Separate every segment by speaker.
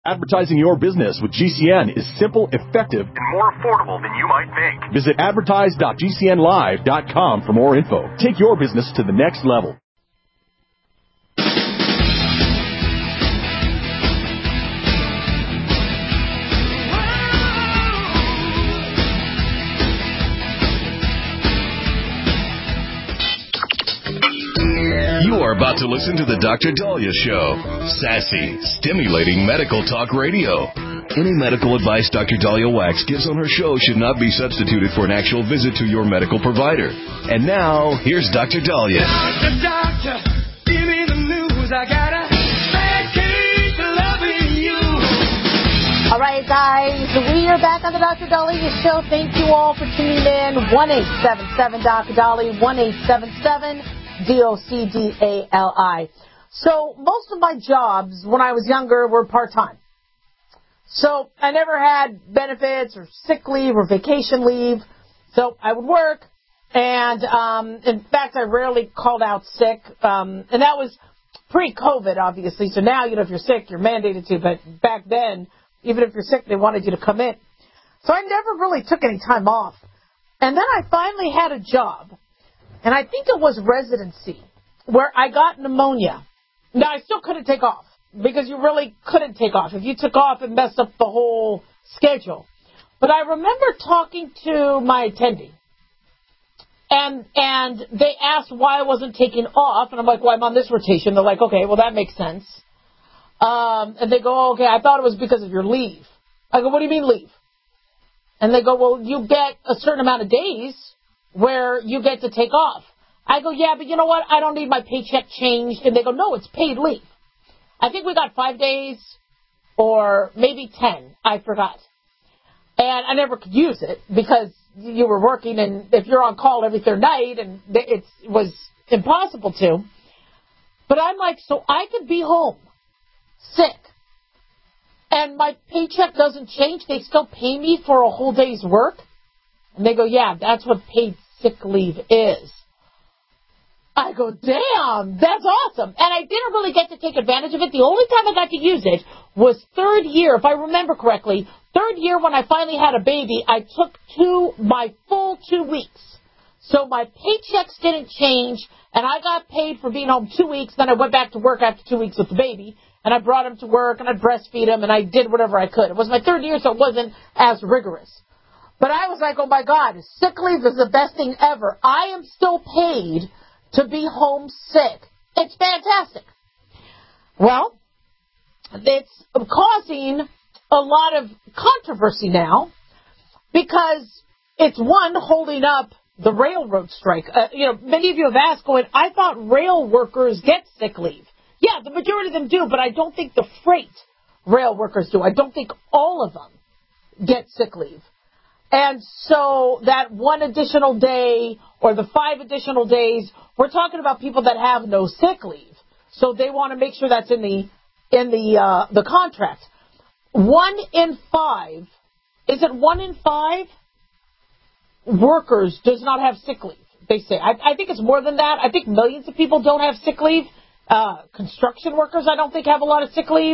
Speaker 1: Advertising your business with GCN is simple, effective, and more affordable than you might think. Visit advertise.gcnlive.com for more info. Take your business to the next level.
Speaker 2: You are about to listen to the Dr. Daliah Show. Sassy, stimulating medical talk radio. Any medical advice Dr. Daliah Wax gives on her show should not be substituted for an actual visit to your medical provider. And now, here's Dr. Daliah.
Speaker 3: Doctor, give me the news. I got a bad case of loving you.
Speaker 4: All right, guys, we are back on the Dr. Daliah Show. Thank you all for tuning in. 1-877-Dr. Daliah, 1-877-DOCDALI. So most of my jobs when I was younger were part-time. So I never had benefits or sick leave or vacation leave. So I would work, and in fact, I rarely called out sick. And that was pre-COVID, obviously. So now, if you're sick, you're mandated to. But back then, even if you're sick, they wanted you to come in. So I never really took any time off. And then I finally had a job, and I think it was residency, where I got pneumonia. Now, I still couldn't take off, because you really couldn't take off. If you took off, it messed up the whole schedule. But I remember talking to my attending, and they asked why I wasn't taking off, and I'm like, well, I'm on this rotation. They're like, okay, well, that makes sense. And they go, oh, okay, I thought it was because of your leave. I go, what do you mean leave? And they go, well, you get a certain amount of days where you get to take off. I go, yeah, but you know what? I don't need my paycheck changed. And they go, no, it's paid leave. I think we got 5 days or maybe 10. I forgot. And I never could use it because you were working, and if you're on call every third night, and it was impossible to. But I'm like, so I could be home sick, and my paycheck doesn't change. They still pay me for a whole day's work? And they go, yeah, that's what paid sick leave is. I go, damn, that's awesome. And I didn't really get to take advantage of it. The only time I got to use it was third year, if I remember correctly. Third year, when I finally had a baby, I took my full 2 weeks. So my paychecks didn't change, and I got paid for being home 2 weeks. Then I went back to work after 2 weeks with the baby, and I brought him to work, and I breastfeed him, and I did whatever I could. It was my third year, so it wasn't as rigorous. But I was like, oh, my God, sick leave is the best thing ever. I am still paid to be home sick. It's fantastic. Well, it's causing a lot of controversy now because it's, one, holding up the railroad strike. Many of you have asked, I thought rail workers get sick leave. Yeah, the majority of them do, but I don't think the freight rail workers do. I don't think all of them get sick leave. And so that 1 additional day or the 5 additional days, we're talking about people that have no sick leave. So they want to make sure that's in the contract. 1 in 5, is it 1 in 5 workers does not have sick leave, they say. I think it's more than that. I think millions of people don't have sick leave. Construction workers, I don't think, have a lot of sick leave.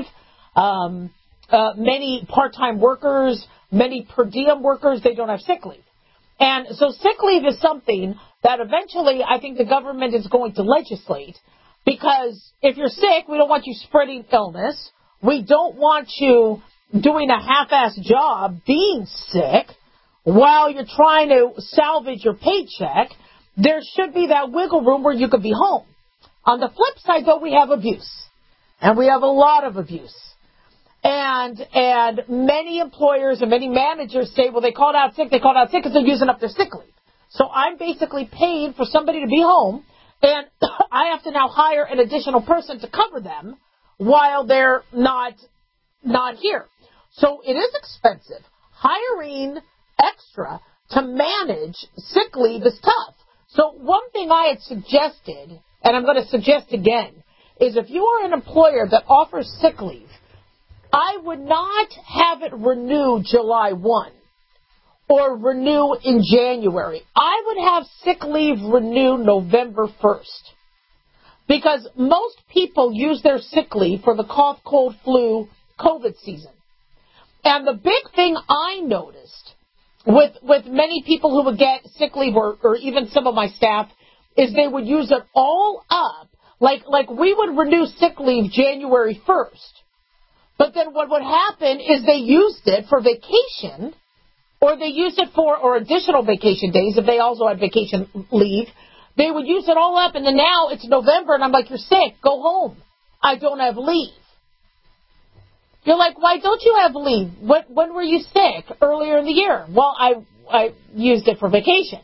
Speaker 4: Many part-time workers, many per diem workers, they don't have sick leave. And so sick leave is something that eventually I think the government is going to legislate, because if you're sick, we don't want you spreading illness. We don't want you doing a half-assed job being sick while you're trying to salvage your paycheck. There should be that wiggle room where you could be home. On the flip side, though, we have abuse. And we have a lot of abuse. And many employers and many managers say, well, they called out sick because they're using up their sick leave. So I'm basically paying for somebody to be home, and I have to now hire an additional person to cover them while they're not here. So it is expensive. Hiring extra to manage sick leave is tough. So one thing I had suggested, and I'm going to suggest again, is if you are an employer that offers sick leave, I would not have it renew July 1 or renew in January. I would have sick leave renew November 1st. Because most people use their sick leave for the cough, cold, flu, COVID season. And the big thing I noticed with many people who would get sick leave or even some of my staff is they would use it all up. Like we would renew sick leave January 1st. But then what would happen is they used it for vacation, or they used it or additional vacation days if they also had vacation leave. They would use it all up, and then now it's November, and I'm like, you're sick, go home. I don't have leave. You're like, why don't you have leave? When were you sick? Earlier in the year. Well, I used it for vacation.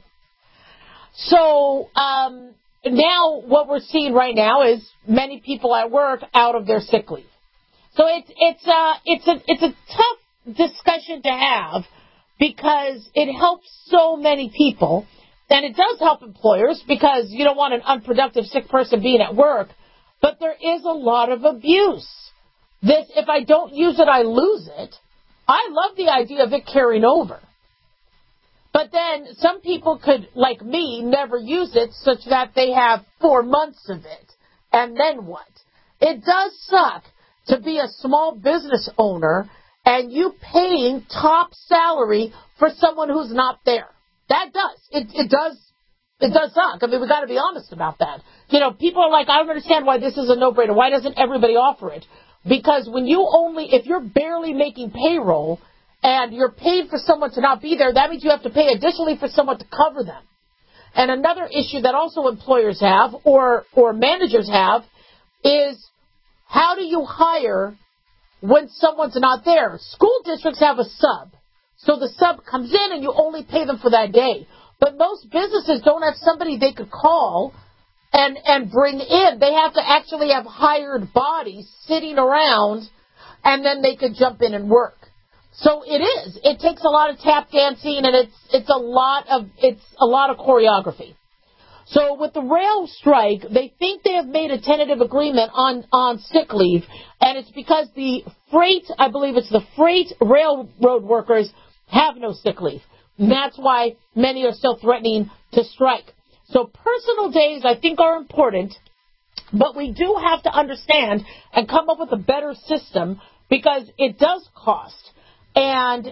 Speaker 4: So now what we're seeing right now is many people at work out of their sick leave. So it's a tough discussion to have because it helps so many people, and it does help employers because you don't want an unproductive sick person being at work, but there is a lot of abuse. This, if I don't use it, I lose it. I love the idea of it carrying over. But then some people could, like me, never use it such that they have 4 months of it. And then what? It does suck to be a small business owner and you paying top salary for someone who's not there. That does. It does suck. I mean, we got to be honest about that. You know, people are like, I don't understand why this is a no-brainer. Why doesn't everybody offer it? Because when if you're barely making payroll and you're paid for someone to not be there, that means you have to pay additionally for someone to cover them. And another issue that also employers have or managers have is how do you hire when someone's not there? School districts have a sub. So the sub comes in and you only pay them for that day. But most businesses don't have somebody they could call and bring in. They have to actually have hired bodies sitting around, and then they could jump in and work. So it takes a lot of tap dancing, and it's a lot of choreography. So with the rail strike, they think they have made a tentative agreement on sick leave, and it's because I believe it's the freight railroad workers have no sick leave. And that's why many are still threatening to strike. So personal days, I think, are important, but we do have to understand and come up with a better system because it does cost. And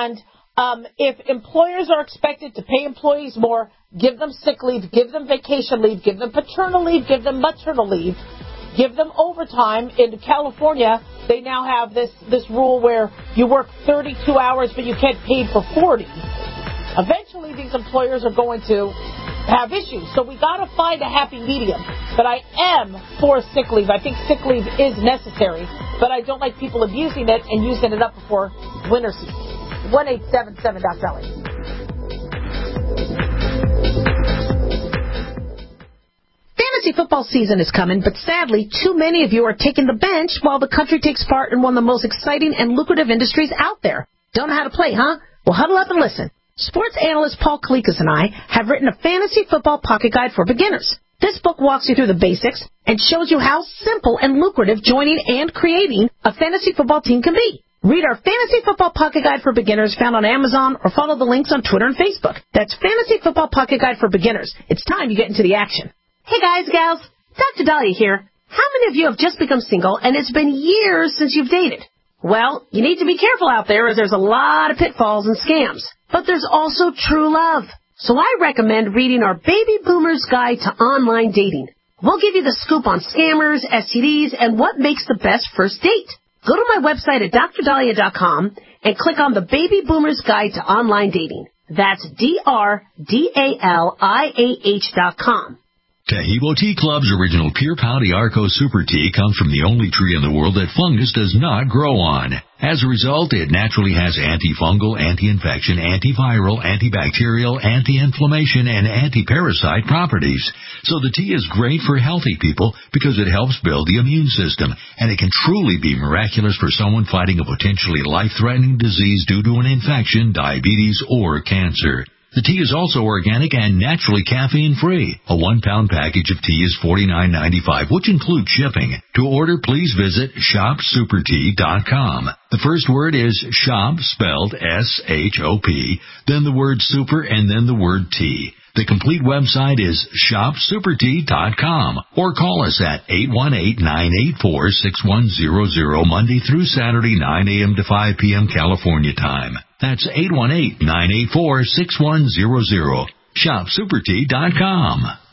Speaker 4: if employers are expected to pay employees more, give them sick leave, give them vacation leave, give them paternal leave, give them maternal leave, give them overtime. In California, they now have this rule where you work 32 hours, but you get paid for 40. Eventually, these employers are going to have issues. So we got to find a happy medium. But I am for sick leave. I think sick leave is necessary, but I don't like people abusing it and using it up before winter season. 1-877-DOC-DOLLY. Fantasy football season is coming, but sadly, too many of you are taking the bench while the country takes part in one of the most exciting and lucrative industries out there. Don't know how to play, huh? Well, huddle up and listen. Sports analyst Paul Kalikas and I have written a fantasy football pocket guide for beginners. This book walks you through the basics and shows you how simple and lucrative joining and creating a fantasy football team can be. Read our Fantasy Football Pocket Guide for Beginners found on Amazon or follow the links on Twitter and Facebook. That's Fantasy Football Pocket Guide for Beginners. It's time you get into the action. Hey guys, gals, Dr. Dahlia here. How many of you have just become single and it's been years since you've dated? Well, you need to be careful out there as there's a lot of pitfalls and scams. But there's also true love. So I recommend reading our Baby Boomer's Guide to Online Dating. We'll give you the scoop on scammers, STDs, and what makes the best first date. Go to my website at drdahlia.com and click on the Baby Boomer's Guide to Online Dating. That's DRDALIAH.com.
Speaker 5: Tahibo Tea Club's original Pure Pau d'Arco Super Tea comes from the only tree in the world that fungus does not grow on. As a result, it naturally has antifungal, anti-infection, antiviral, antibacterial, anti-inflammation, and anti-parasite properties. So the tea is great for healthy people because it helps build the immune system, and it can truly be miraculous for someone fighting a potentially life-threatening disease due to an infection, diabetes, or cancer. The tea is also organic and naturally caffeine-free. A 1-pound package of tea is $49.95, which includes shipping. To order, please visit shopsupertea.com. The first word is shop, spelled S-H-O-P, then the word super, and then the word tea. The complete website is shopsupertea.com or call us at 818-984-6100 Monday through Saturday, 9 a.m. to 5 p.m. California time. That's 818-984-6100. shopsupertea.com.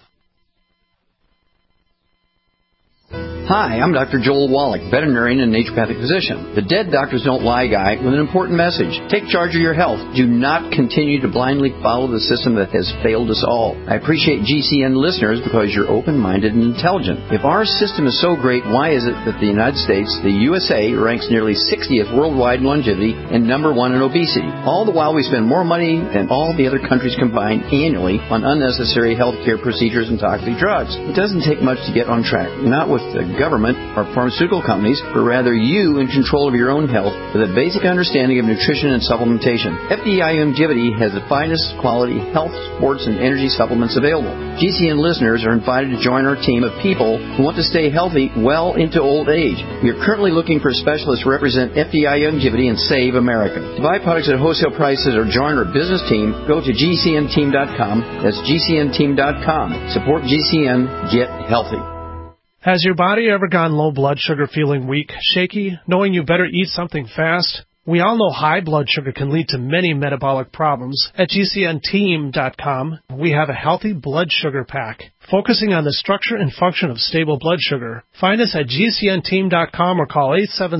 Speaker 6: Hi, I'm Dr. Joel Wallach, veterinarian and naturopathic physician. The Dead Doctors Don't Lie guy with an important message. Take charge of your health. Do not continue to blindly follow the system that has failed us all. I appreciate GCN listeners because you're open-minded and intelligent. If our system is so great, why is it that the United States, the USA, ranks nearly 60th worldwide in longevity and number 1 in obesity? All the while we spend more money than all the other countries combined annually on unnecessary healthcare procedures and toxic drugs. It doesn't take much to get on track. Not with the government or pharmaceutical companies, but rather you in control of your own health with a basic understanding of nutrition and supplementation. FDI Longevity has the finest quality health, sports, and energy supplements available. GCN listeners are invited to join our team of people who want to stay healthy well into old age. We are currently looking for specialists to represent FDI Longevity and Save America. To buy products at wholesale prices or join our business team, go to GCNteam.com. That's GCNteam.com. Support GCN. Get healthy.
Speaker 7: Has your body ever gone low blood sugar, feeling weak, shaky, knowing you better eat something fast? We all know high blood sugar can lead to many metabolic problems. At GCNteam.com, we have a healthy blood sugar pack, focusing on the structure and function of stable blood sugar. Find us at GCNteam.com or call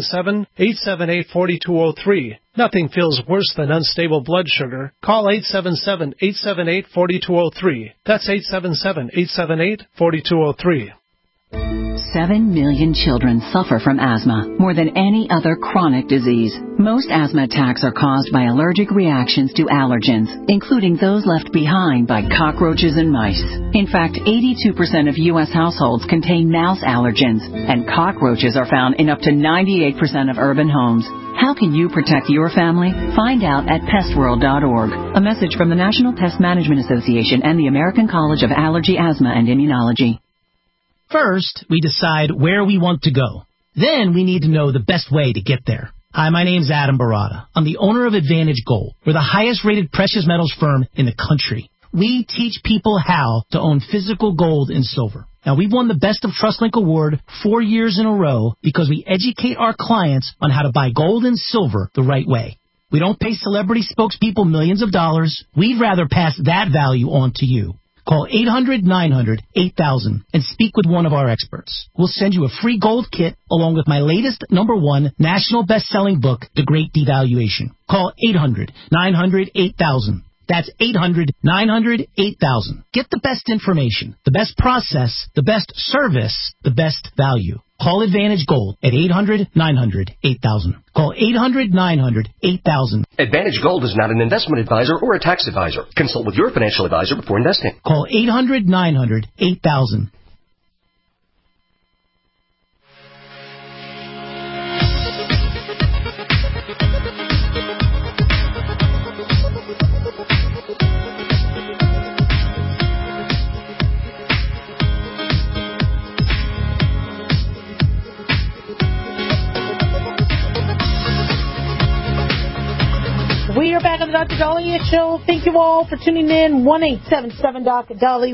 Speaker 7: 877-878-4203. Nothing feels worse than unstable blood sugar. Call 877-878-4203. That's 877-878-4203.
Speaker 8: 7 million children suffer from asthma, more than any other chronic disease. Most asthma attacks are caused by allergic reactions to allergens, including those left behind by cockroaches and mice. In fact, 82% of U.S. households contain mouse allergens, and cockroaches are found in up to 98% of urban homes. How can you protect your family? Find out at pestworld.org. A message from the National Pest Management Association and the American College of Allergy, Asthma, and Immunology.
Speaker 9: First, we decide where we want to go. Then we need to know the best way to get there. Hi, my name's Adam Barada. I'm the owner of Advantage Gold. We're the highest-rated precious metals firm in the country. We teach people how to own physical gold and silver. Now, we've won the Best of TrustLink Award 4 years in a row because we educate our clients on how to buy gold and silver the right way. We don't pay celebrity spokespeople millions of dollars. We'd rather pass that value on to you. Call 800-900-8000 and speak with one of our experts. We'll send you a free gold kit along with my latest #1 national best-selling book, The Great Devaluation. Call 800-900-8000. That's 800-900-8000. Get the best information, the best process, the best service, the best value. Call Advantage Gold at 800-900-8000. Call 800-900-8000.
Speaker 10: Advantage Gold is not an investment advisor or a tax advisor. Consult with your financial advisor before investing.
Speaker 9: Call 800-900-8000.
Speaker 4: We are back on the Dr. Dahlia Show. Thank you all for tuning in. 1-877-Dr.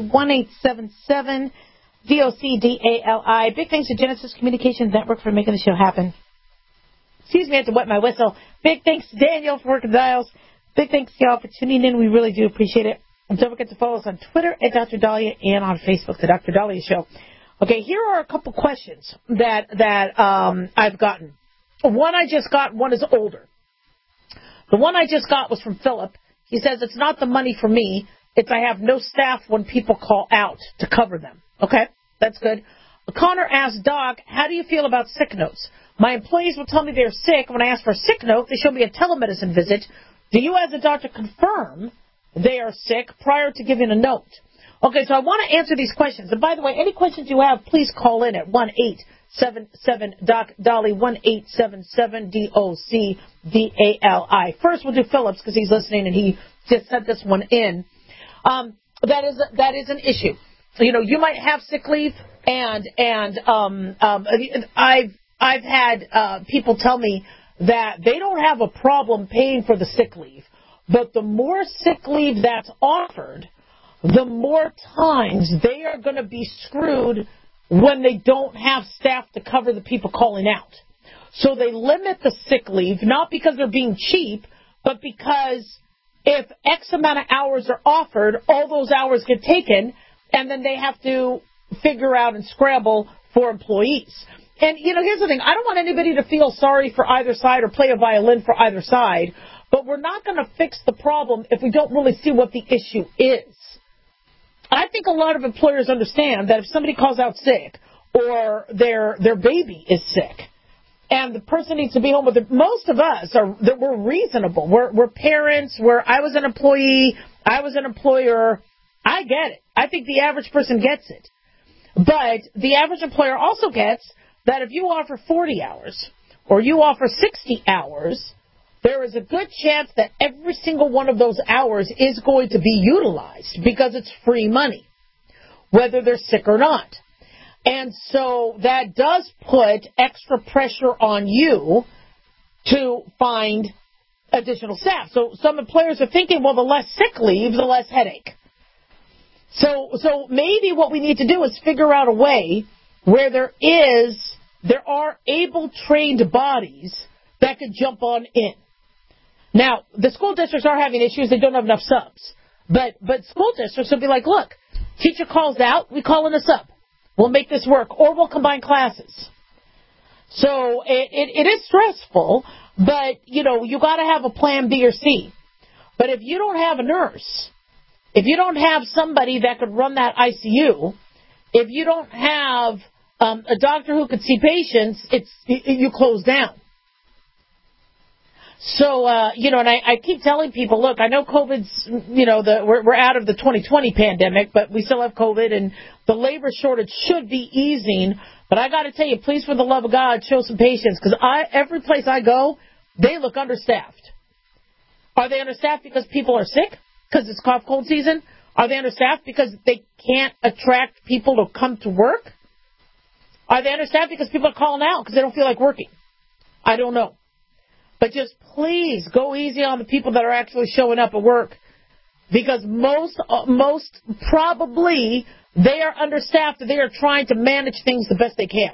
Speaker 4: 1-877-DOCDALI. Big thanks to Genesis Communications Network for making the show happen. Excuse me, I had to wet my whistle. Big thanks to Daniel for working dials. Big thanks to y'all for tuning in. We really do appreciate it. And don't forget to follow us on Twitter at Dr. Dahlia and on Facebook, The Dr. Dahlia Show. Okay, here are a couple questions that I've gotten. One I just got, one is older. The one I just got was from Philip. He says, it's not the money for me. It's I have no staff when people call out to cover them. Okay, that's good. Connor asked, Doc, how do you feel about sick notes? My employees will tell me they're sick. When I ask for a sick note, they show me a telemedicine visit. Do you as a doctor confirm they are sick prior to giving a note? Okay, so I want to answer these questions. And by the way, any questions you have, please call in at 1-877-DOC-DALI, 1-877-DOC-DALI. First, we'll do Phillips because he's listening and he just sent this one in. That is an issue. You know, you might have sick leave, and I've had people tell me that they don't have a problem paying for the sick leave, but the more sick leave that's offered, the more times they are going to be screwed when they don't have staff to cover the people calling out. So they limit the sick leave, not because they're being cheap, but because if X amount of hours are offered, all those hours get taken, and then they have to figure out and scramble for employees. And, here's the thing. I don't want anybody to feel sorry for either side or play a violin for either side, but we're not going to fix the problem if we don't really see what the issue is. I think a lot of employers understand that if somebody calls out sick or their baby is sick and the person needs to be home with it, most of us we're reasonable. We're parents. I was an employee. I was an employer. I get it. I think the average person gets it. But the average employer also gets that if you offer 40 hours or you offer 60 hours, there is a good chance that every single one of those hours is going to be utilized because it's free money, whether they're sick or not. And so that does put extra pressure on you to find additional staff. So some employers are thinking, well, the less sick leave, the less headache. So maybe what we need to do is figure out a way where there are able trained bodies that could jump on in. Now, the school districts are having issues. They don't have enough subs. But school districts will be like, look, teacher calls out, we call in a sub. We'll make this work, or we'll combine classes. So it is stressful, but, you got to have a plan B or C. But if you don't have a nurse, if you don't have somebody that could run that ICU, if you don't have a doctor who could see patients, you close down. So, and I keep telling people, look, I know COVID's, we're out of the 2020 pandemic, but we still have COVID, and the labor shortage should be easing. But I got to tell you, please, for the love of God, show some patience, because every place I go, they look understaffed. Are they understaffed because people are sick? Because it's cough, cold season? Are they understaffed because they can't attract people to come to work? Are they understaffed because people are calling out because they don't feel like working? I don't know. But just please go easy on the people that are actually showing up at work, because most probably they are understaffed and they are trying to manage things the best they can.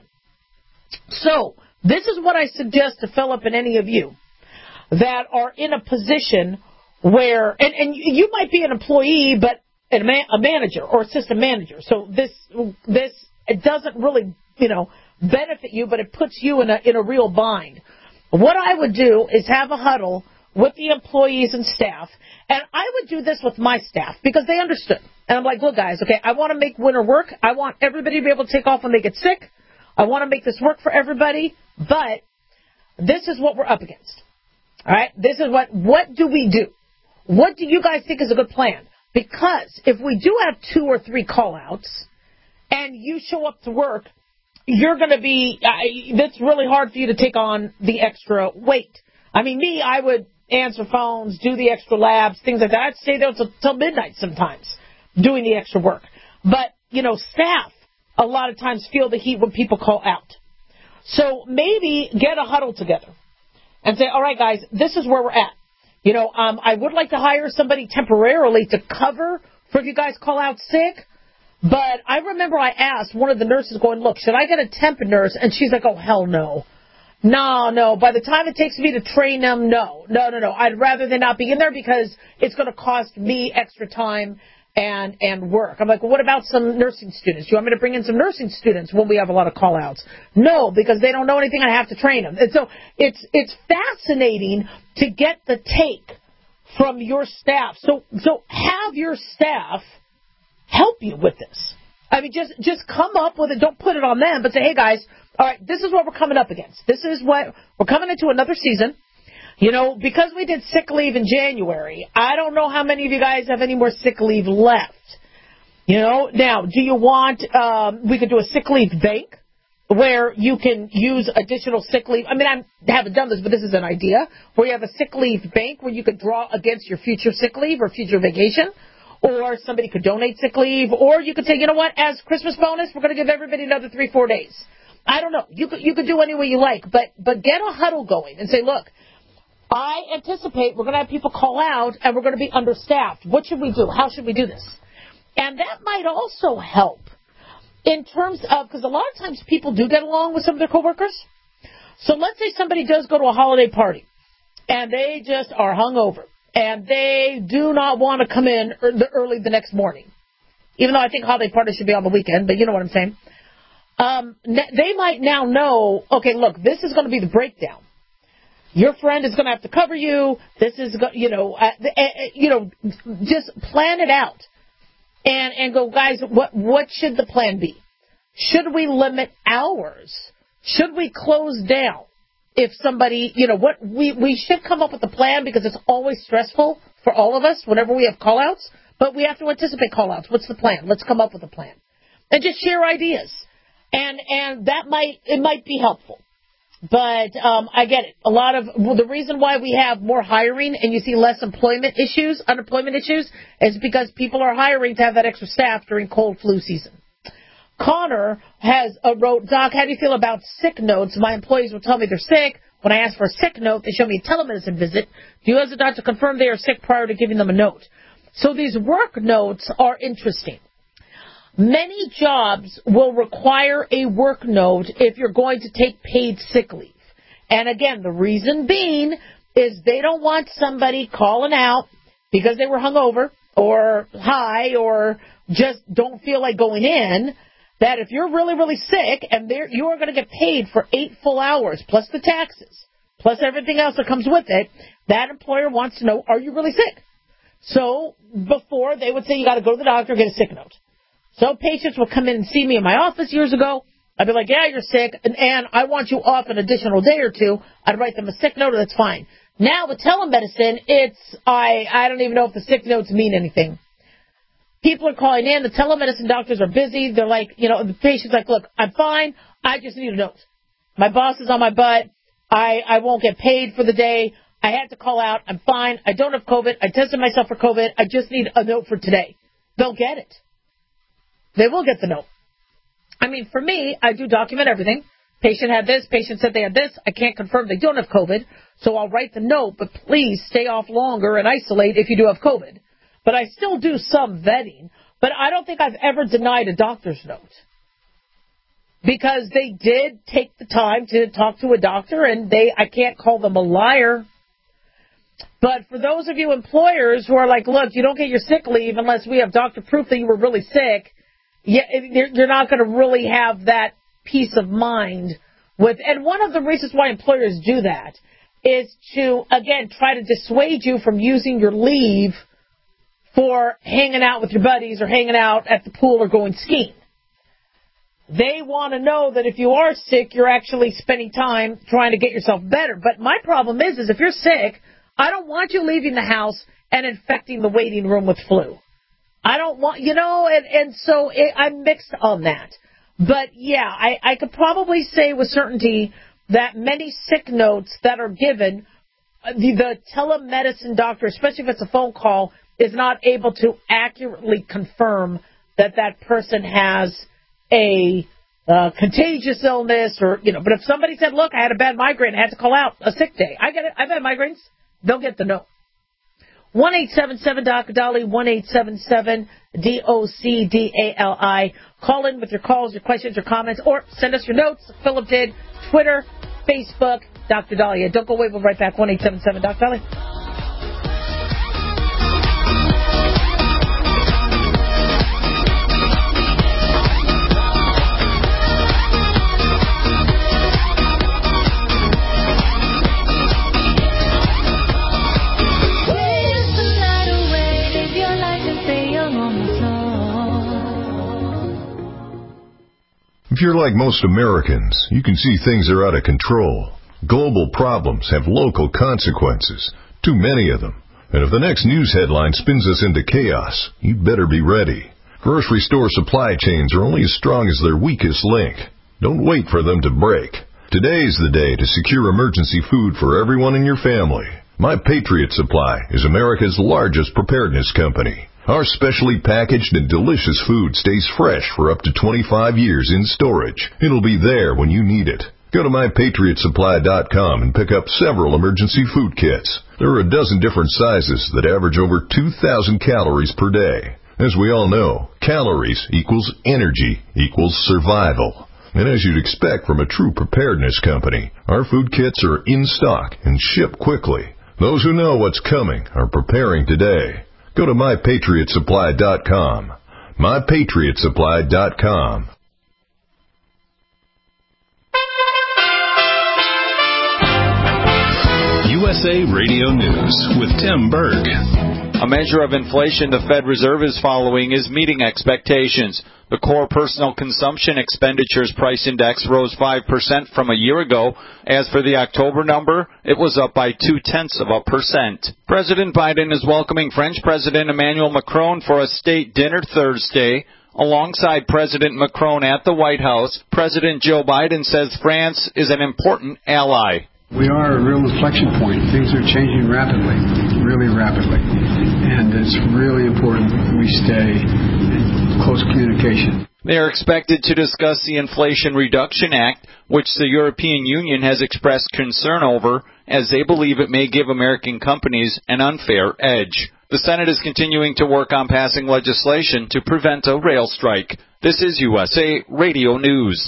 Speaker 4: So this is what I suggest to Philip and any of you that are in a position where, and you might be an employee, but a manager or assistant manager. So this it doesn't really benefit you, but it puts you in a real bind. What I would do is have a huddle with the employees and staff, and I would do this with my staff because they understood. And I'm like, look, guys, okay, I want to make winter work. I want everybody to be able to take off when they get sick. I want to make this work for everybody, but this is what we're up against. All right? This is what do we do? What do you guys think is a good plan? Because if we do have 2 or 3 call-outs and you show up to work, you're going to be, that's really hard for you to take on the extra weight. I mean, I would answer phones, do the extra labs, things like that. I'd stay there till midnight sometimes doing the extra work. But, staff a lot of times feel the heat when people call out. So maybe get a huddle together and say, all right, guys, this is where we're at. I would like to hire somebody temporarily to cover for if you guys call out sick. But I remember I asked one of the nurses going, look, should I get a temp nurse? And she's like, oh, hell no. No. By the time it takes me to train them, no. I'd rather they not be in there because it's going to cost me extra time and work. I'm like, well, what about some nursing students? Do you want me to bring in some nursing students when we have a lot of call-outs? No, because they don't know anything. I have to train them. And so it's fascinating to get the take from your staff. So have your staff help you with this. I mean, just come up with it. Don't put it on them, but say, hey, guys, all right, this is what we're coming up against. This is what we're coming into another season. Because we did sick leave in January, I don't know how many of you guys have any more sick leave left. Now, do you want, we could do a sick leave bank where you can use additional sick leave. I mean, I haven't done this, but this is an idea where you have a sick leave bank where you could draw against your future sick leave or future vacation. Or somebody could donate sick leave, or you could say, you know what, as Christmas bonus, we're going to give everybody another 3-4 days. I don't know. You could do any way you like, but get a huddle going and say, look, I anticipate we're going to have people call out and we're going to be understaffed. What should we do? How should we do this? And that might also help in terms of, because a lot of times people do get along with some of their coworkers. So let's say somebody does go to a holiday party and they just are hungover and they do not want to come in early the next morning. Even though I think holiday parties should be on the weekend, but you know what I'm saying. They might now know, okay, look, this is going to be the breakdown. Your friend is going to have to cover you. This is, just plan it out and go, guys, what should the plan be? Should we limit hours? Should we close down? If somebody, we should come up with a plan because it's always stressful for all of us whenever we have call-outs, but we have to anticipate call-outs. What's the plan? Let's come up with a plan. And just share ideas. And that might be helpful. But I get it. The reason why we have more hiring and you see less unemployment issues, is because people are hiring to have that extra staff during cold flu season. Connor wrote, Doc, how do you feel about sick notes? My employees will tell me they're sick. When I ask for a sick note, they show me a telemedicine visit. Do you as a doctor confirm they are sick prior to giving them a note? So these work notes are interesting. Many jobs will require a work note if you're going to take paid sick leave. And again, the reason being is they don't want somebody calling out because they were hungover or high or just don't feel like going in, that if you're really, really sick and you are going to get paid for 8 full hours plus the taxes, plus everything else that comes with it, that employer wants to know, are you really sick? So before, they would say you got to go to the doctor and get a sick note. So patients would come in and see me in my office years ago. I'd be like, yeah, you're sick, and I want you off an additional day or two. I'd write them a sick note, and that's fine. Now with telemedicine, I don't even know if the sick notes mean anything. People are calling in. The telemedicine doctors are busy. They're like, the patient's like, look, I'm fine. I just need a note. My boss is on my butt. I won't get paid for the day. I had to call out. I'm fine. I don't have COVID. I tested myself for COVID. I just need a note for today. They'll get it. They will get the note. I mean, for me, I do document everything. Patient had this. Patient said they had this. I can't confirm they don't have COVID. So I'll write the note, but please stay off longer and isolate if you do have COVID. But I still do some vetting. But I don't think I've ever denied a doctor's note. Because they did take the time to talk to a doctor, and I can't call them a liar. But for those of you employers who are like, look, you don't get your sick leave unless we have doctor proof that you were really sick, you're not going to really have that peace of mind with. And one of the reasons why employers do that is to, again, try to dissuade you from using your leave for hanging out with your buddies or hanging out at the pool or going skiing. They want to know that if you are sick, you're actually spending time trying to get yourself better. But my problem is if you're sick, I don't want you leaving the house and infecting the waiting room with flu. I don't want, and so I'm mixed on that. But, yeah, I could probably say with certainty that many sick notes that are given, the telemedicine doctor, especially if it's a phone call, is not able to accurately confirm that that person has a contagious illness or, but if somebody said, look, I had a bad migraine, I had to call out a sick day. I get it. I've had migraines. They'll get the note. 1-877-DOC-DOLLY, 1-877-DOCDALI. Call in with your calls, your questions, your comments, or send us your notes. Philip did. Twitter, Facebook, Dr. Dahlia. Don't go away. We'll be right back. 1-877-DOC-DOLLY.
Speaker 11: If you're like most Americans, you can see things are out of control. Global problems have local consequences, too many of them. And if the next news headline spins us into chaos, you'd better be ready. Grocery store supply chains are only as strong as their weakest link. Don't wait for them to break. Today's the day to secure emergency food for everyone in your family. My Patriot Supply is America's largest preparedness company. Our specially packaged and delicious food stays fresh for up to 25 years in storage. It'll be there when you need it. Go to MyPatriotSupply.com and pick up several emergency food kits. There are a dozen different sizes that average over 2,000 calories per day. As we all know, calories equals energy equals survival. And as you'd expect from a true preparedness company, our food kits are in stock and ship quickly. Those who know what's coming are preparing today. Go to MyPatriotSupply.com. MyPatriotSupply.com.
Speaker 2: USA Radio News with Tim Berg.
Speaker 12: A measure of inflation the Fed Reserve is following is meeting expectations. The core personal consumption expenditures price index rose 5% from a year ago. As for the October number, it was up by 0.2%. President Biden is welcoming French President Emmanuel Macron for a state dinner Thursday. Alongside President Macron at the White House, President Joe Biden says France is an important ally.
Speaker 13: We are a real inflection point. Things are changing rapidly, really rapidly. And it's really important we stay in close communication.
Speaker 12: They are expected to discuss the Inflation Reduction Act, which the European Union has expressed concern over, as they believe it may give American companies an unfair edge. The Senate is continuing to work on passing legislation to prevent a rail strike. This is USA Radio News.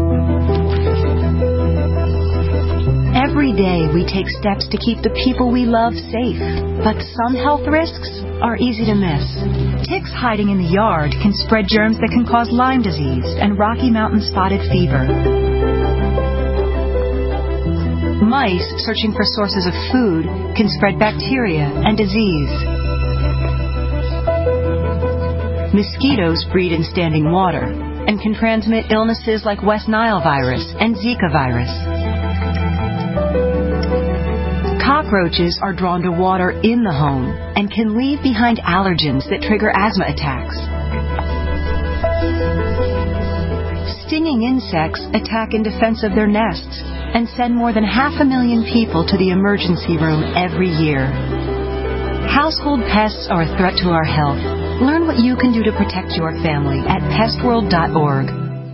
Speaker 14: Every day we take steps to keep the people we love safe, but some health risks are easy to miss. Ticks hiding in the yard can spread germs that can cause Lyme disease and Rocky Mountain spotted fever. Mice searching for sources of food can spread bacteria and disease. Mosquitoes breed in standing water and can transmit illnesses like West Nile virus and Zika virus. Cockroaches are drawn to water in the home and can leave behind allergens that trigger asthma attacks. Stinging insects attack in defense of their nests and send more than 500,000 people to the emergency room every year. Household pests are a threat to our health. Learn what you can do to protect your family at pestworld.org.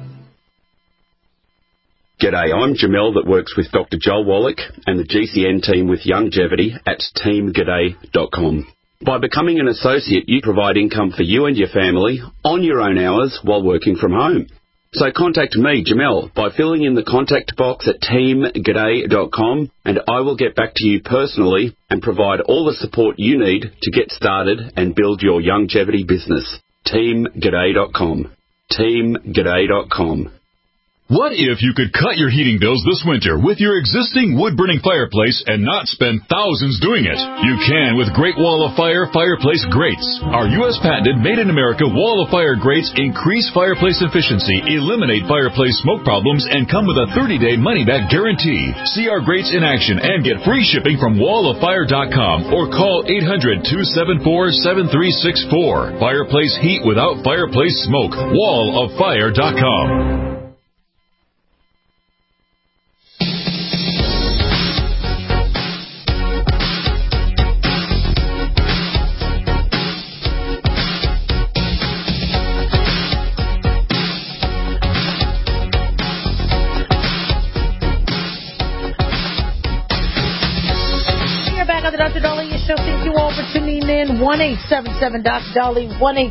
Speaker 15: G'day, I'm Jamel that works with Dr. Joel Wallach and the GCN team with Longevity at teamg'day.com. By becoming an associate, you provide income for you and your family on your own hours while working from home. So contact me, Jamel, by filling in the contact box at teamg'day.com, and I will get back to you personally and provide all the support you need to get started and build your longevity business. teamg'day.com. teamg'day.com.
Speaker 1: What if you could cut your heating bills this winter with your existing wood-burning fireplace and not spend thousands doing it? You can with Great Wall of Fire fireplace grates. Our U.S.-patented, made-in-America Wall of Fire grates increase fireplace efficiency, eliminate fireplace smoke problems, and come with a 30-day money-back guarantee. See our grates in action and get free shipping from walloffire.com or call 800-274-7364. Fireplace heat without fireplace smoke. walloffire.com.
Speaker 4: In 1-877-Dr. Dolly,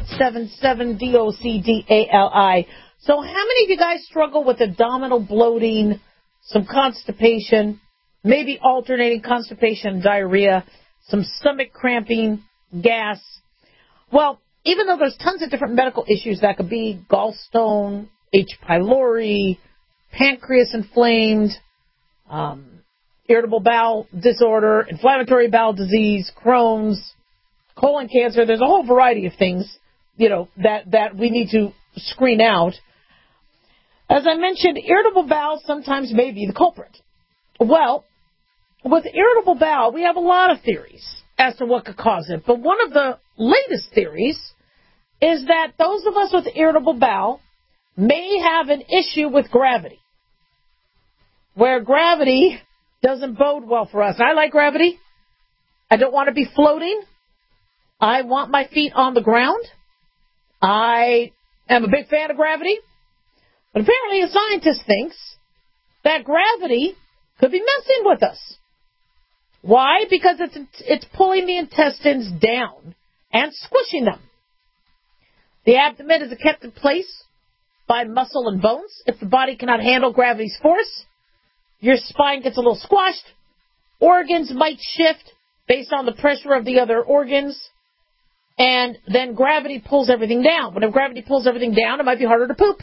Speaker 4: 1-877-DOCDALI. So how many of you guys struggle with abdominal bloating, some constipation, maybe alternating constipation, diarrhea, some stomach cramping, gas? Well, even though there's tons of different medical issues that could be gallstone, H. pylori, pancreas inflamed, irritable bowel disorder, inflammatory bowel disease, Crohn's, colon cancer, there's a whole variety of things, that we need to screen out. As I mentioned, irritable bowel sometimes may be the culprit. Well, with irritable bowel, we have a lot of theories as to what could cause it. But one of the latest theories is that those of us with irritable bowel may have an issue with gravity, where gravity doesn't bode well for us. I like gravity. I don't want to be floating. I want my feet on the ground. I am a big fan of gravity. But apparently a scientist thinks that gravity could be messing with us. Why? Because it's pulling the intestines down and squishing them. The abdomen is kept in place by muscle and bones. If the body cannot handle gravity's force, your spine gets a little squashed. Organs might shift based on the pressure of the other organs, and then gravity pulls everything down. When gravity pulls everything down, it might be harder to poop.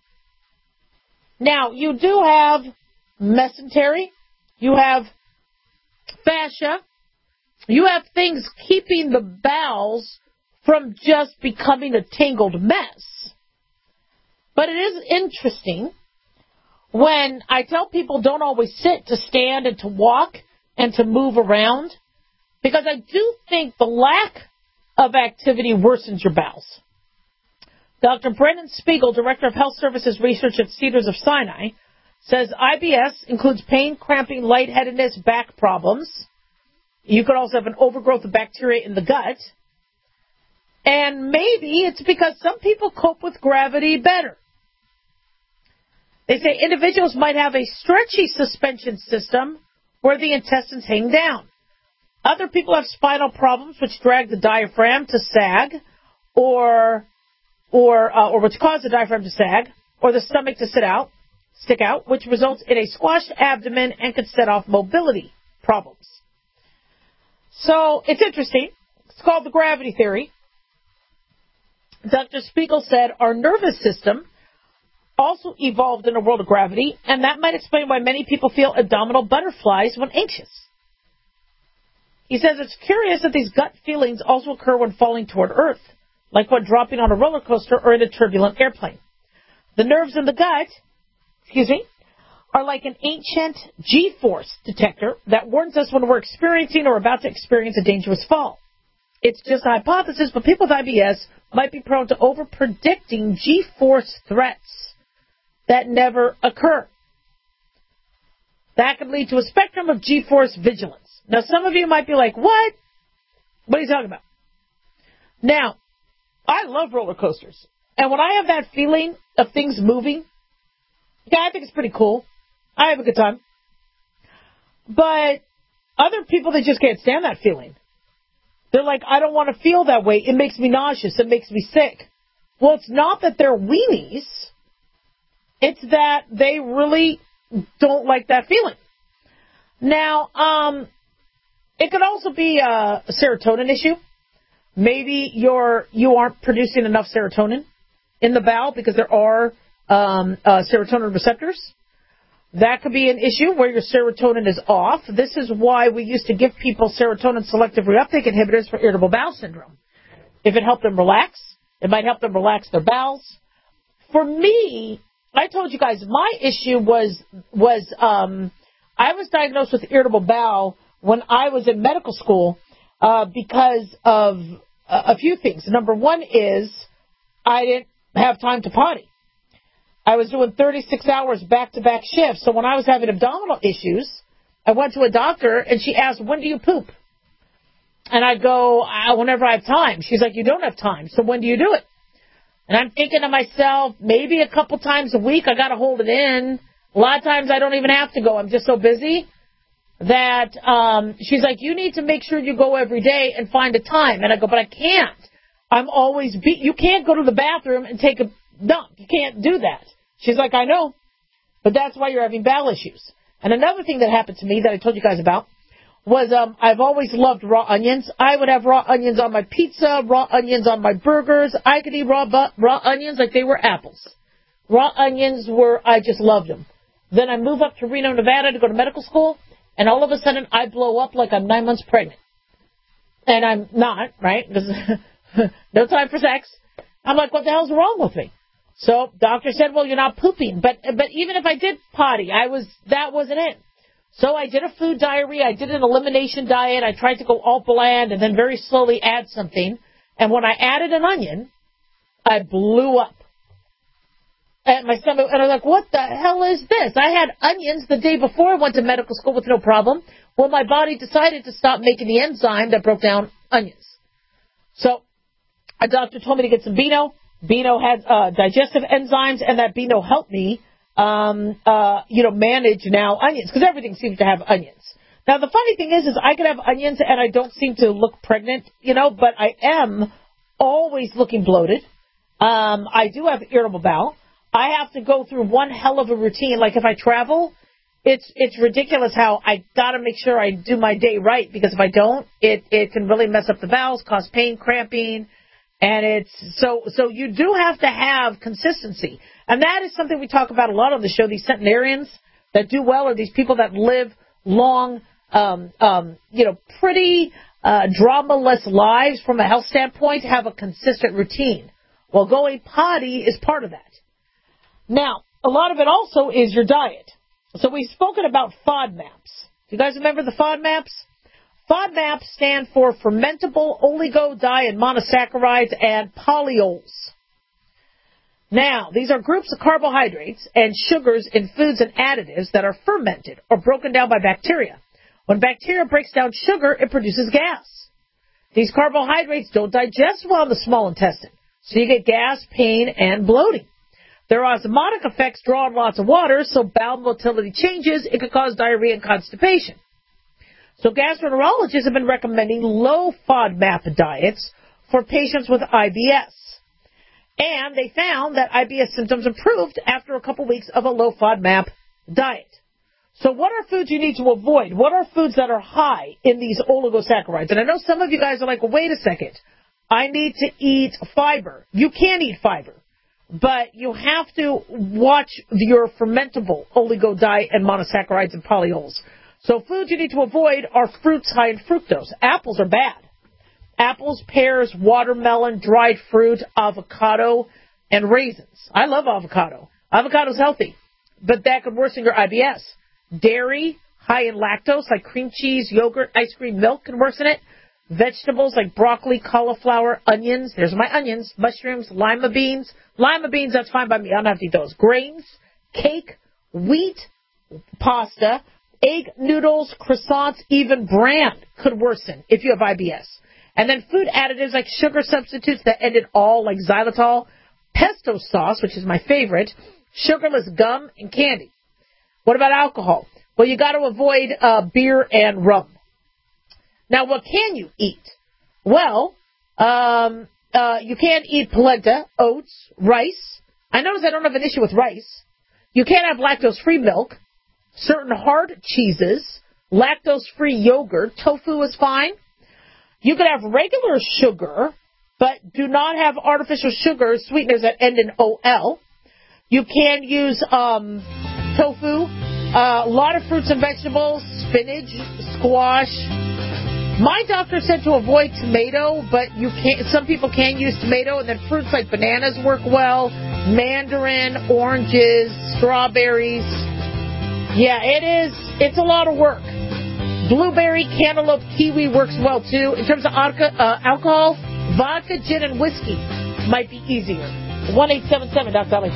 Speaker 4: Now, you do have mesentery, you have fascia, you have things keeping the bowels from just becoming a tangled mess. But it is interesting when I tell people don't always sit, to stand and to walk and to move around, because I do think the lack of activity worsens your bowels. Dr. Brendan Spiegel, Director of Health Services Research at Cedars of Sinai, says IBS includes pain, cramping, lightheadedness, back problems. You could also have an overgrowth of bacteria in the gut. And maybe it's because some people cope with gravity better. They say individuals might have a stretchy suspension system where the intestines hang down. Other people have spinal problems which drag the diaphragm to sag, or which cause the diaphragm to sag, or the stomach to stick out, which results in a squashed abdomen and could set off mobility problems. So it's interesting. It's called the gravity theory. Dr. Spiegel said our nervous system also evolved in a world of gravity, and that might explain why many people feel abdominal butterflies when anxious. He says it's curious that these gut feelings also occur when falling toward Earth, like when dropping on a roller coaster or in a turbulent airplane. The nerves in the gut, are like an ancient G-force detector that warns us when we're experiencing or about to experience a dangerous fall. It's just a hypothesis, but people with IBS might be prone to over-predicting G-force threats that never occur. That could lead to a spectrum of G-force vigilance. Now, some of you might be like, what? What are you talking about? Now, I love roller coasters. And when I have that feeling of things moving, yeah, I think it's pretty cool. I have a good time. But other people, they just can't stand that feeling. They're like, I don't want to feel that way. It makes me nauseous. It makes me sick. Well, it's not that they're weenies. It's that they really don't like that feeling. Now, it could also be a serotonin issue. Maybe you aren't producing enough serotonin in the bowel because there are serotonin receptors. That could be an issue where your serotonin is off. This is why we used to give people serotonin selective reuptake inhibitors for irritable bowel syndrome. If it helped them relax, it might help them relax their bowels. For me, I told you guys my issue was I was diagnosed with irritable bowel when I was in medical school because of a few things. Number one is I didn't have time to potty. I was doing 36 hours back-to-back shifts. So when I was having abdominal issues, I went to a doctor, and she asked, when do you poop? And I go, whenever I have time. She's like, you don't have time, so when do you do it? And I'm thinking to myself, maybe a couple times a week I got to hold it in. A lot of times I don't even have to go. I'm just so busy that she's like, you need to make sure you go every day and find a time. And I go, but I can't. I'm always you can't go to the bathroom and take a dump. You can't do that. She's like, I know, but that's why you're having bowel issues. And another thing that happened to me that I told you guys about was I've always loved raw onions. I would have raw onions on my pizza, raw onions on my burgers. I could eat raw onions like they were apples. Raw onions I just loved them. Then I move up to Reno, Nevada to go to medical school, and all of a sudden I blow up like I'm 9 months pregnant. And I'm not, right? No time for sex. I'm like, what the hell's wrong with me? So doctor said, well, you're not pooping. But even if I did potty, that wasn't it. So I did a food diary. I did an elimination diet. I tried to go all bland and then very slowly add something. And when I added an onion, I blew up at my stomach. And I was like, what the hell is this? I had onions the day before I went to medical school with no problem. Well, my body decided to stop making the enzyme that broke down onions. So a doctor told me to get some Beano. Beano had digestive enzymes, and that Beano helped me, manage now onions, because everything seems to have onions. Now, the funny thing is I could have onions, and I don't seem to look pregnant, but I am always looking bloated, I do have irritable bowel. I have to go through one hell of a routine. Like if I travel, it's ridiculous how I got to make sure I do my day right, because if I don't, it can really mess up the bowels, cause pain, cramping, and it's so you do have to have consistency. And that is something we talk about a lot on the show. These centenarians that do well are these people that live long, pretty drama-less lives from a health standpoint, have a consistent routine. Well, going potty is part of that. Now, a lot of it also is your diet. So we've spoken about FODMAPs. Do you guys remember the FODMAPs? FODMAPs stand for fermentable oligomonosaccharides and polyols. Now, these are groups of carbohydrates and sugars in foods and additives that are fermented or broken down by bacteria. When bacteria breaks down sugar, it produces gas. These carbohydrates don't digest well in the small intestine, so you get gas, pain, and bloating. Their osmotic effects draw in lots of water, so bowel motility changes. It could cause diarrhea and constipation. So gastroenterologists have been recommending low FODMAP diets for patients with IBS. And they found that IBS symptoms improved after a couple weeks of a low FODMAP diet. So what are foods you need to avoid? What are foods that are high in these oligosaccharides? And I know some of you guys are like, well, wait a second. I need to eat fiber. You can eat fiber, but you have to watch your fermentable oligo diet and monosaccharides and polyols. So foods you need to avoid are fruits high in fructose. Apples are bad. Apples, pears, watermelon, dried fruit, avocado, and raisins. I love avocado. Avocado's healthy, but that could worsen your IBS. Dairy, high in lactose, like cream cheese, yogurt, ice cream, milk can worsen it. Vegetables like broccoli, cauliflower, onions. There's my onions. Mushrooms, lima beans. Lima beans, that's fine by me. I don't have to eat those. Grains, cake, wheat, pasta, egg, noodles, croissants, even bran could worsen if you have IBS. And then food additives like sugar substitutes that end in all, like xylitol, pesto sauce, which is my favorite, sugarless gum, and candy. What about alcohol? Well, you got to avoid beer and rum. Now, what can you eat? Well, you can eat polenta, oats, rice. I notice I don't have an issue with rice. You can't have lactose-free milk, certain hard cheeses, lactose-free yogurt. Tofu is fine. You can have regular sugar, but do not have artificial sugar sweeteners that end in OL. You can use tofu, a lot of fruits and vegetables, spinach, squash. My doctor said to avoid tomato, but you can't. Some people can use tomato, and then fruits like bananas work well, mandarin, oranges, strawberries. Yeah, it's a lot of work. Blueberry, cantaloupe, kiwi works well too. In terms of alcohol, vodka, gin, and whiskey might be easier. 1-877 Dr.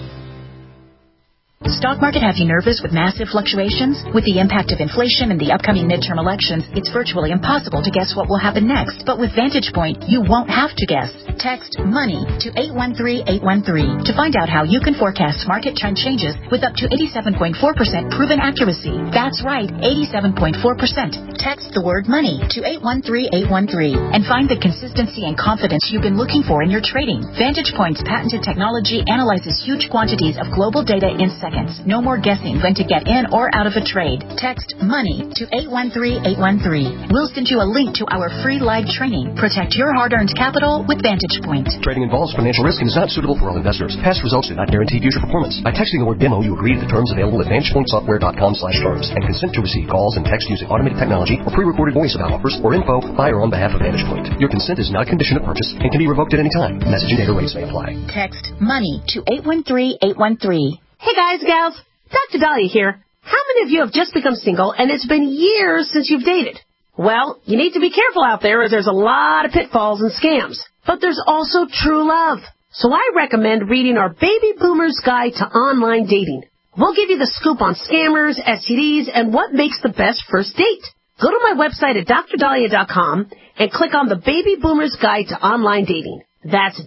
Speaker 16: Stock market have you nervous with massive fluctuations? With the impact of inflation and the upcoming midterm elections, it's virtually impossible to guess what will happen next. But with Vantage Point, you won't have to guess. Text MONEY to 813-813 to find out how you can forecast market trend changes with up to 87.4% proven accuracy. That's right, 87.4%. Text the word MONEY to 813-813 and find the consistency and confidence you've been looking for in your trading. Vantage Point's patented technology analyzes huge quantities of global data in seconds. No more guessing when to get in or out of a trade. Text MONEY to 813-813. We'll send you a link to our free live training. Protect your hard-earned capital with Vantage Point.
Speaker 10: Trading involves financial risk and is not suitable for all investors. Past results do not guarantee future performance. By texting the word demo, you agree to the terms available at VantagePointSoftware.com/terms and consent to receive calls and text using automated technology or pre-recorded voice about offers or info by or on behalf of Vantage Point. Your consent is not a condition of purchase and can be revoked at any time. Message and data rates may apply.
Speaker 16: Text MONEY to 813-813.
Speaker 17: Hey guys, gals, Dr. Dahlia here. How many of you have just become single and it's been years since you've dated? Well, you need to be careful out there as there's a lot of pitfalls and scams. But there's also true love. So I recommend reading our Baby Boomer's Guide to Online Dating. We'll give you the scoop on scammers, STDs, and what makes the best first date. Go to my website at drdahlia.com and click on the Baby Boomer's Guide to Online Dating. That's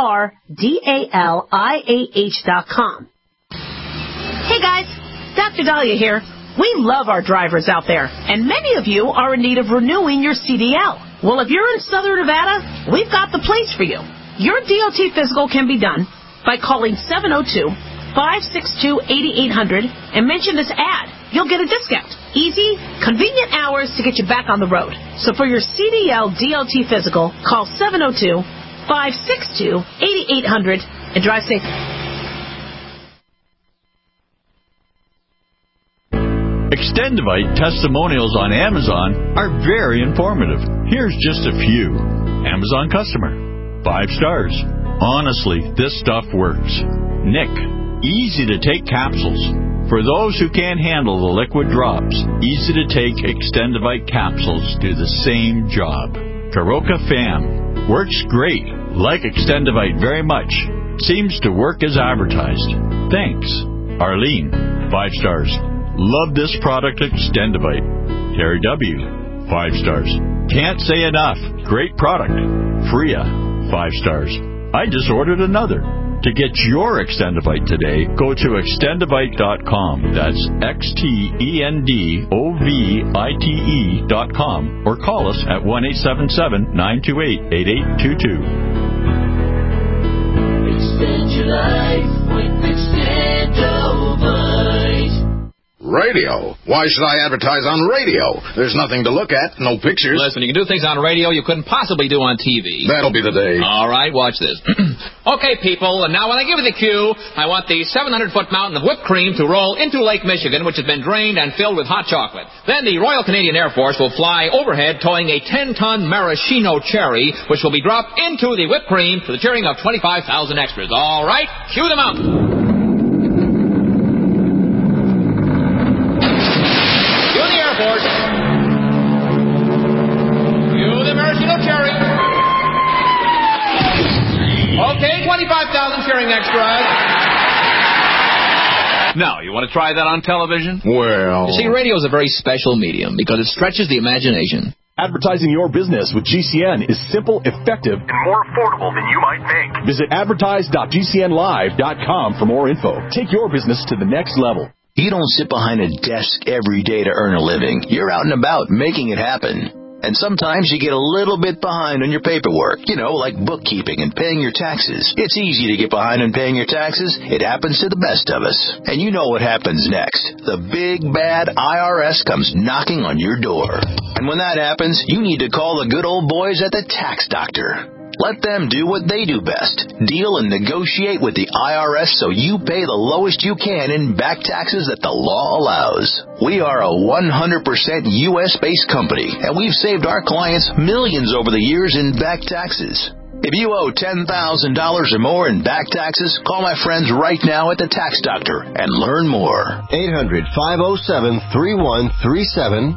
Speaker 17: DRDALIAH.com. Hey guys, Dr. Dahlia here. We love our drivers out there, and many of you are in need of renewing your CDL. Well, if you're in Southern Nevada, we've got the place for you. Your DOT physical can be done by calling 702-562-8800 and mention this ad. You'll get a discount. Easy, convenient hours to get you back on the road. So for your CDL DOT physical, call 702-562-8800 and drive safe.
Speaker 18: Extendivite testimonials on Amazon are very informative. Here's just a few. Amazon customer. 5 stars. Honestly, this stuff works. Nick. Easy to take capsules. For those who can't handle the liquid drops, easy to take Extendivite capsules do the same job. Karoka Fam. Works great. Like Extendivite very much. Seems to work as advertised. Thanks. Arlene. 5 stars. Love this product, Extendivite. Terry W. 5 stars. Can't say enough. Great product. Freya. 5 stars. I just ordered another. To get your Extendivite today, go to extendivite.com. That's XTENDOVITE.com. Or call us at 1-877-928-8822.
Speaker 3: Extend your life with Extendovite.
Speaker 19: Radio. Why should I advertise on radio? There's nothing to look at, no pictures.
Speaker 20: Listen, you can do things on radio you couldn't possibly do on TV.
Speaker 19: That'll be the day.
Speaker 20: All right, watch this. Okay, people, and now when I give you the cue, I want the 700-foot mountain of whipped cream to roll into Lake Michigan, which has been drained and filled with hot chocolate. Then the Royal Canadian Air Force will fly overhead towing a 10-ton maraschino cherry, which will be dropped into the whipped cream for the cheering of 25,000 extras. All right, cue them out. Okay, 25,000 cheering extras.
Speaker 18: Now, you want to try that on television?
Speaker 19: Well...
Speaker 20: You see, radio is a very special medium because it stretches the imagination.
Speaker 21: Advertising your business with GCN is simple, effective, and more affordable than you might think. Visit advertise.gcnlive.com for more info. Take your business to the next level.
Speaker 22: You don't sit behind a desk every day to earn a living. You're out and about making it happen. And sometimes you get a little bit behind on your paperwork, like bookkeeping and paying your taxes. It's easy to get behind on paying your taxes. It happens to the best of us. And you know what happens next. The big, bad IRS comes knocking on your door. And when that happens, you need to call the good old boys at the Tax Doctor. Let them do what they do best. Deal and negotiate with the IRS so you pay the lowest you can in back taxes that the law allows. We are a 100% U.S.-based company, and we've saved our clients millions over the years in back taxes. If you owe $10,000 or more in back taxes, call my friends right now at the Tax Doctor and learn more.
Speaker 23: 800-507-3137.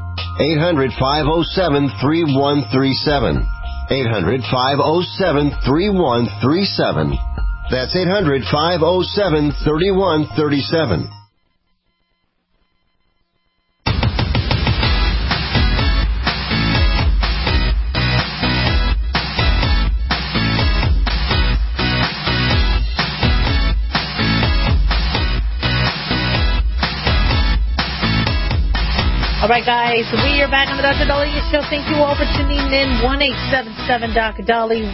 Speaker 23: 800-507-3137. 800-507-3137. That's 800-507-3137.
Speaker 4: All right, guys, we are back on the Dr. Dahlia Show. Thank you all for tuning in. 1-877-Dr.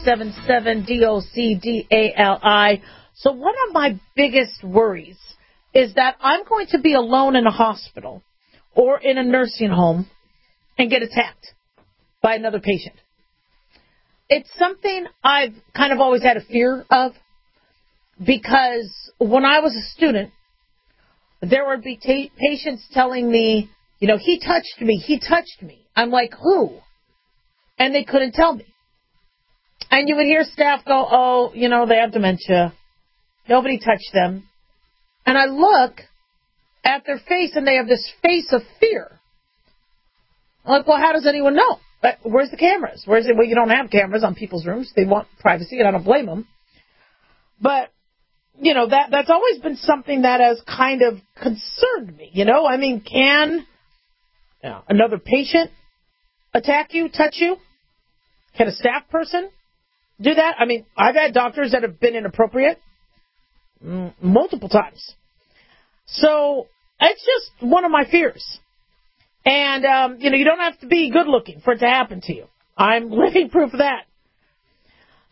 Speaker 4: 1-877-DOCDALI. So one of my biggest worries is that I'm going to be alone in a hospital or in a nursing home and get attacked by another patient. It's something I've kind of always had a fear of because when I was a student, there would be patients telling me, he touched me. I'm like, who? And they couldn't tell me. And you would hear staff go, they have dementia. Nobody touched them. And I look at their face, and they have this face of fear. I'm like, well, how does anyone know? Where's the cameras? Well, you don't have cameras on people's rooms. They want privacy, and I don't blame them. But, that's always been something that has kind of concerned me. Can another patient attack you, touch you? Can a staff person do that? I've had doctors that have been inappropriate multiple times. So it's just one of my fears. And, you don't have to be good looking for it to happen to you. I'm living proof of that.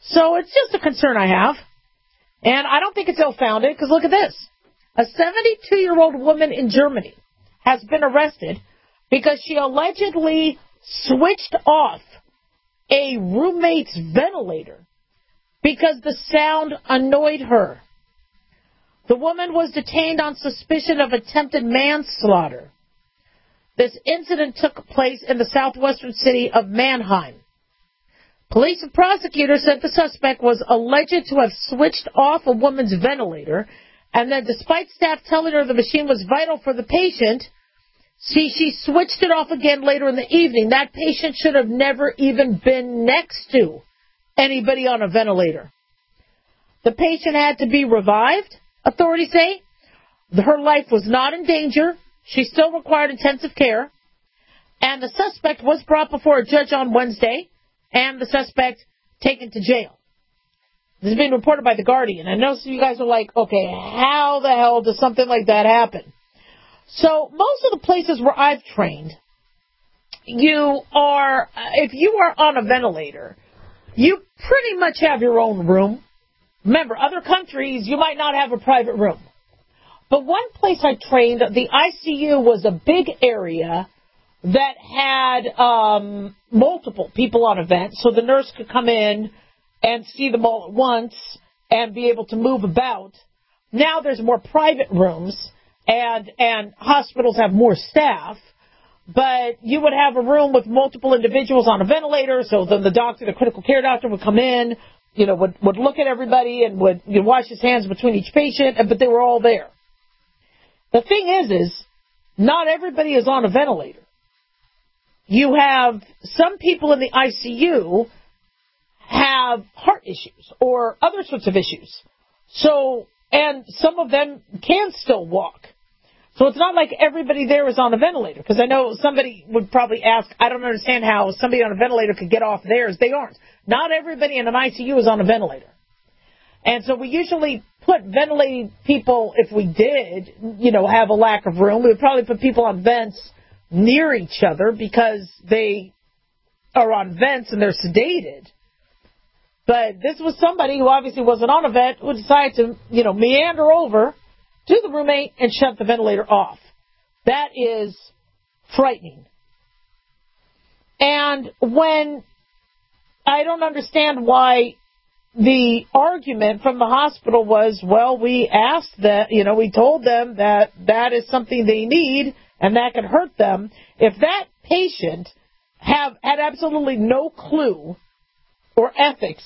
Speaker 4: So it's just a concern I have. And I don't think it's ill-founded, because look at this. A 72-year-old woman in Germany has been arrested because she allegedly switched off a roommate's ventilator because the sound annoyed her. The woman was detained on suspicion of attempted manslaughter. This incident took place in the southwestern city of Mannheim. Police and prosecutors said the suspect was alleged to have switched off a woman's ventilator, and that despite staff telling her the machine was vital for the patient, she switched it off again later in the evening. That patient should have never even been next to anybody on a ventilator. The patient had to be revived, authorities say. Her life was not in danger. She still required intensive care. And the suspect was brought before a judge on Wednesday, and the suspect taken to jail. This is being reported by The Guardian. I know some of you guys are like, okay, how the hell does something like that happen? So most of the places where I've trained, if you are on a ventilator, you pretty much have your own room. Remember, other countries, you might not have a private room. But one place I trained, the ICU was a big area that had multiple people on a vent, so the nurse could come in and see them all at once and be able to move about. Now there's more private rooms, and hospitals have more staff, but you would have a room with multiple individuals on a ventilator, so then the doctor, the critical care doctor, would come in, would look at everybody and would wash his hands between each patient, but they were all there. The thing is not everybody is on a ventilator. You have some people in the ICU have heart issues or other sorts of issues. So, and some of them can still walk. So it's not like everybody there is on a ventilator. Because I know somebody would probably ask, I don't understand how somebody on a ventilator could get off theirs. They aren't. Not everybody in an ICU is on a ventilator. And so we usually put ventilating people, if we did, have a lack of room, we would probably put people on vents near each other because they are on vents and they're sedated. But this was somebody who obviously wasn't on a vent who decided to, meander over to the roommate and shut the ventilator off. That is frightening. And when I don't understand why the argument from the hospital was, well, we asked that, we told them that is something they need and that could hurt them. If that patient had absolutely no clue or ethics,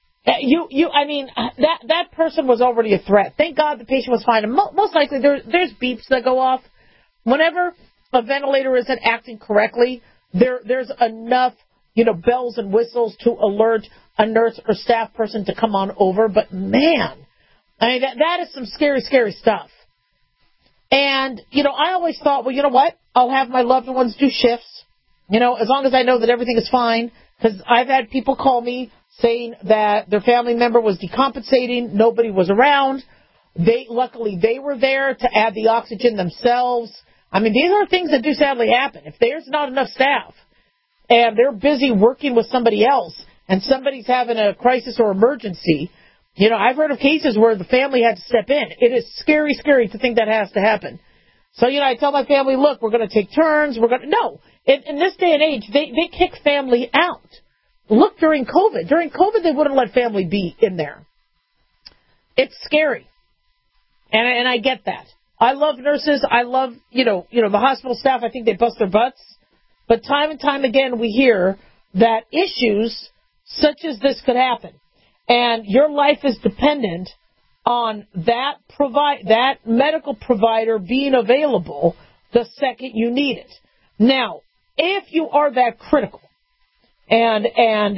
Speaker 4: that person was already a threat. Thank God the patient was fine. And most likely there's beeps that go off. Whenever a ventilator isn't acting correctly, there's enough, bells and whistles to alert a nurse or staff person to come on over. But man, that is some scary, scary stuff. And, I always thought, well, you know what? I'll have my loved ones do shifts, as long as I know that everything is fine. Because I've had people call me saying that their family member was decompensating, nobody was around. Luckily they were there to add the oxygen themselves. These are things that do sadly happen. If there's not enough staff and they're busy working with somebody else and somebody's having a crisis or emergency, I've heard of cases where the family had to step in. It is scary, scary to think that has to happen. So, I tell my family, look, we're going to take turns. No. In this day and age, they kick family out. Look, during COVID. During COVID, they wouldn't let family be in there. It's scary. And I get that. I love nurses. I love, the hospital staff. I think they bust their butts. But time and time again, we hear that issues such as this could happen. And your life is dependent on that medical provider being available the second you need it. Now, if you are that critical and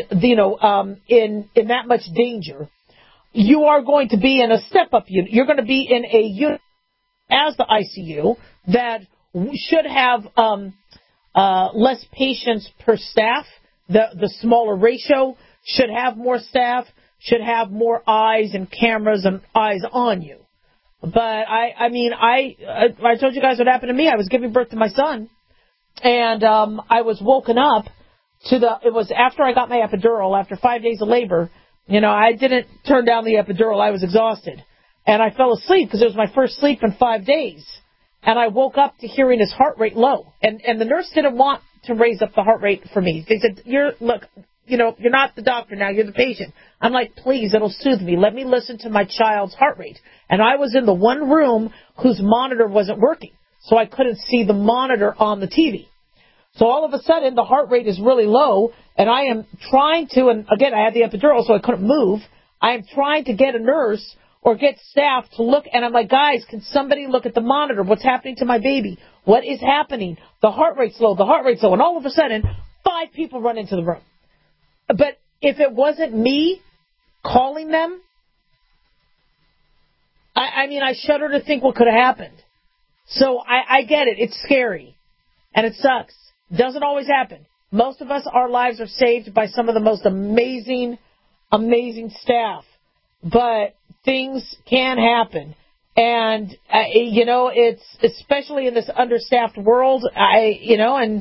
Speaker 4: in that much danger, you are going to be in a step-up unit. You're going to be in a unit as the ICU that should have less patients per staff. The smaller ratio should have more staff, should have more eyes and cameras and eyes on you. But I told you guys what happened to me. I was giving birth to my son, and I was woken up it was after I got my epidural, after 5 days of labor, I didn't turn down the epidural. I was exhausted. And I fell asleep because it was my first sleep in 5 days. And I woke up to hearing his heart rate low. And the nurse didn't want to raise up the heart rate for me. They said, you're not the doctor now, you're the patient. I'm like, please, it'll soothe me. Let me listen to my child's heart rate. And I was in the one room whose monitor wasn't working. So I couldn't see the monitor on the TV. So all of a sudden, the heart rate is really low, and I am trying to, and again, I had the epidural, so I couldn't move. I am trying to get a nurse or get staff to look, and I'm like, guys, can somebody look at the monitor? What's happening to my baby? What is happening? The heart rate's low, the heart rate's low. And all of a sudden, 5 people run into the room. But if it wasn't me calling them, I shudder to think what could have happened. So I get it. It's scary. And it sucks. Doesn't always happen. Most of us, our lives are saved by some of the most amazing, amazing staff. But things can happen. And, it's especially in this understaffed world, it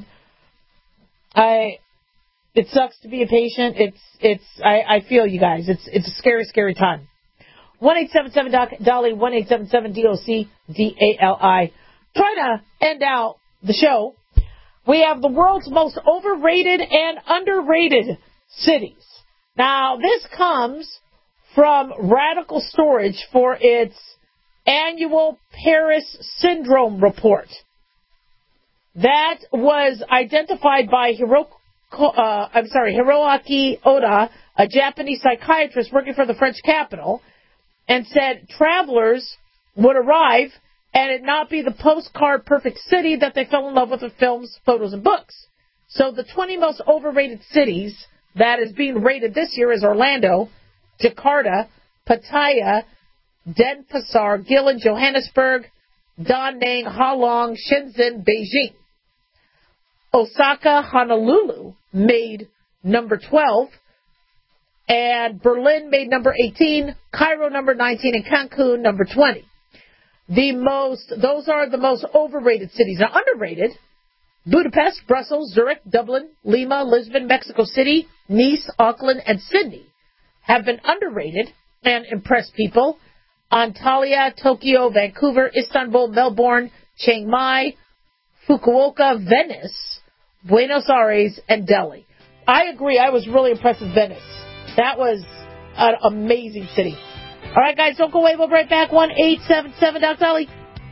Speaker 4: sucks to be a patient. I feel you guys. It's a scary, scary time. 1-877-DOLLY, 1-877-DOC-DALI. Trying to end out the show. We have the world's most overrated and underrated cities. Now, this comes from Radical Storage for its annual Paris Syndrome report. That was identified by Hiroaki Oda, a Japanese psychiatrist working for the French capital, and said travelers would arrive and it not be the postcard perfect city that they fell in love with films, photos, and books. So the 20 most overrated cities that is being rated this year is Orlando, Jakarta, Pattaya, Denpasar, Gillen, Johannesburg, Da Nang, Ha Long, Shenzhen, Beijing. Osaka, Honolulu made number 12, and Berlin made number 18, Cairo number 19, and Cancun number 20. Those are the most overrated cities. Now, underrated, Budapest, Brussels, Zurich, Dublin, Lima, Lisbon, Mexico City, Nice, Auckland, and Sydney have been underrated and impressed people. Antalya, Tokyo, Vancouver, Istanbul, Melbourne, Chiang Mai, Fukuoka, Venice, Buenos Aires, and Delhi. I agree. I was really impressed with Venice. That was an amazing city. All right, guys, don't go away. We'll be right back. 1-877-DOC-DOLLY.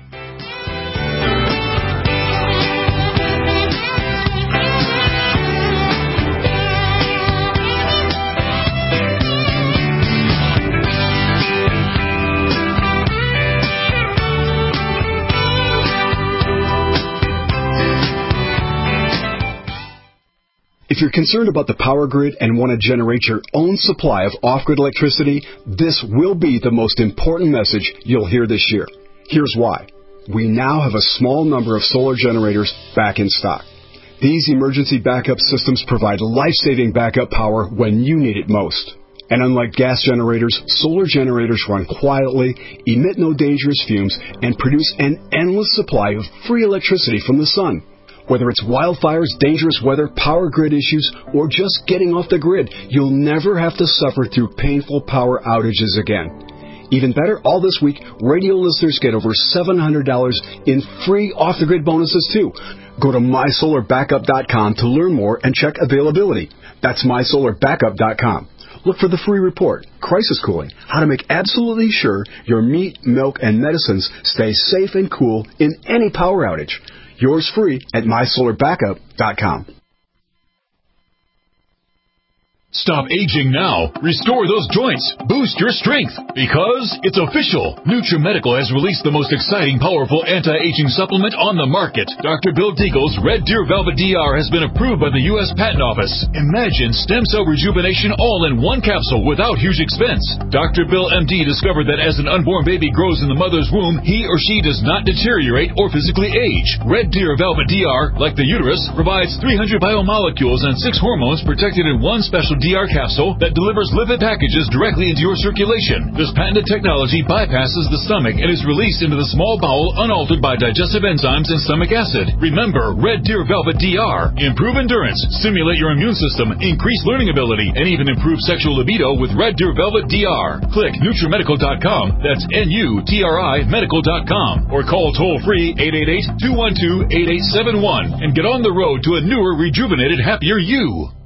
Speaker 5: If you're concerned about the power grid and want to generate your own supply of off-grid electricity, this will be the most important message you'll hear this year. Here's why. We now have a small number of solar generators back in stock. These emergency backup systems provide life-saving backup power when you need it most. And unlike gas generators, solar generators run quietly, emit no dangerous fumes, and produce an endless supply of free electricity from the sun. Whether it's wildfires, dangerous weather, power grid issues, or just getting off the grid, you'll never have to suffer through painful power outages again. Even better, all this week, radio listeners get over $700 in free off-the-grid bonuses, too. Go to MySolarBackup.com to learn more and check availability. That's MySolarBackup.com. Look for the free report, Crisis Cooling, how to make absolutely sure your meat, milk, and medicines stay safe and cool in any power outage. Yours free at MySolarBackup.com.
Speaker 1: Stop aging now. Restore those joints. Boost your strength. Because it's official. NutriMedical has released the most exciting, powerful anti-aging supplement on the market. Dr. Bill Deagle's Red Deer Velvet DR has been approved by the U.S. Patent Office. Imagine stem cell rejuvenation all in one capsule without huge expense. Dr. Bill MD discovered that as an unborn baby grows in the mother's womb, he or she does not deteriorate or physically age. Red Deer Velvet DR, like the uterus, provides 300 biomolecules and 6 hormones protected in one special DR capsule that delivers lipid packages directly into your circulation. This patented technology bypasses the stomach and is released into the small bowel unaltered by digestive enzymes and stomach acid. Remember Red Deer Velvet DR. Improve endurance, stimulate your immune system, increase learning ability, and even improve sexual libido with Red Deer Velvet DR. Click NutriMedical.com. That's NUTRI Medical.com. Or call toll-free 888-212-8871 and get on the road to a newer, rejuvenated, happier you.